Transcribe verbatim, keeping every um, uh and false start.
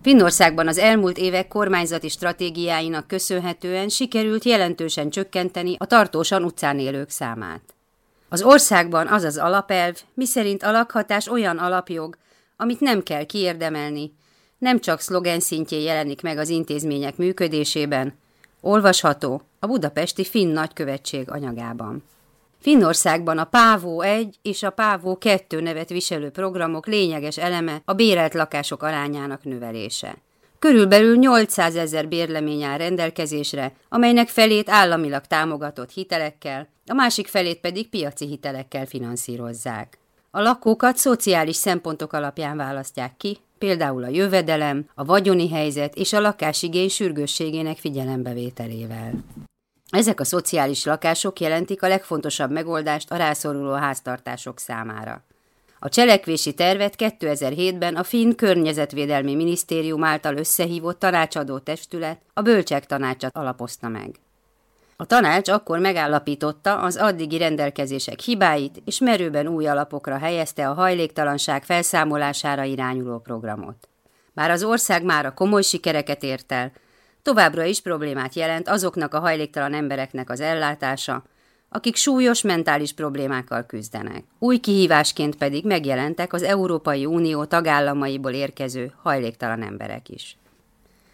Finnországban az elmúlt évek kormányzati stratégiáinak köszönhetően sikerült jelentősen csökkenteni a tartósan utcán élők számát. Az országban az az alapelv, miszerint a lakhatás olyan alapjog, amit nem kell kiérdemelni, nem csak szlogen szintjén jelenik meg az intézmények működésében, olvasható a budapesti Finn nagykövetség anyagában. Finnországban a Pávó egy és a Pávó kettő nevet viselő programok lényeges eleme a bérelt lakások arányának növelése. Körülbelül nyolcszázezer bérlemény áll rendelkezésre, amelynek felét államilag támogatott hitelekkel, a másik felét pedig piaci hitelekkel finanszírozzák. A lakókat szociális szempontok alapján választják ki, például a jövedelem, a vagyoni helyzet és a lakásigény sürgősségének figyelembevételével. Ezek a szociális lakások jelentik a legfontosabb megoldást a rászoruló háztartások számára. A cselekvési tervet kétezer-hétben a Finn Környezetvédelmi Minisztérium által összehívott tanácsadó testület, a Bölcsek Tanácsa alapozta meg. A tanács akkor megállapította az addigi rendelkezések hibáit, és merőben új alapokra helyezte a hajléktalanság felszámolására irányuló programot. Bár az ország mára komoly sikereket ért el, továbbra is problémát jelent azoknak a hajléktalan embereknek az ellátása, akik súlyos mentális problémákkal küzdenek. Új kihívásként pedig megjelentek az Európai Unió tagállamaiból érkező hajléktalan emberek is.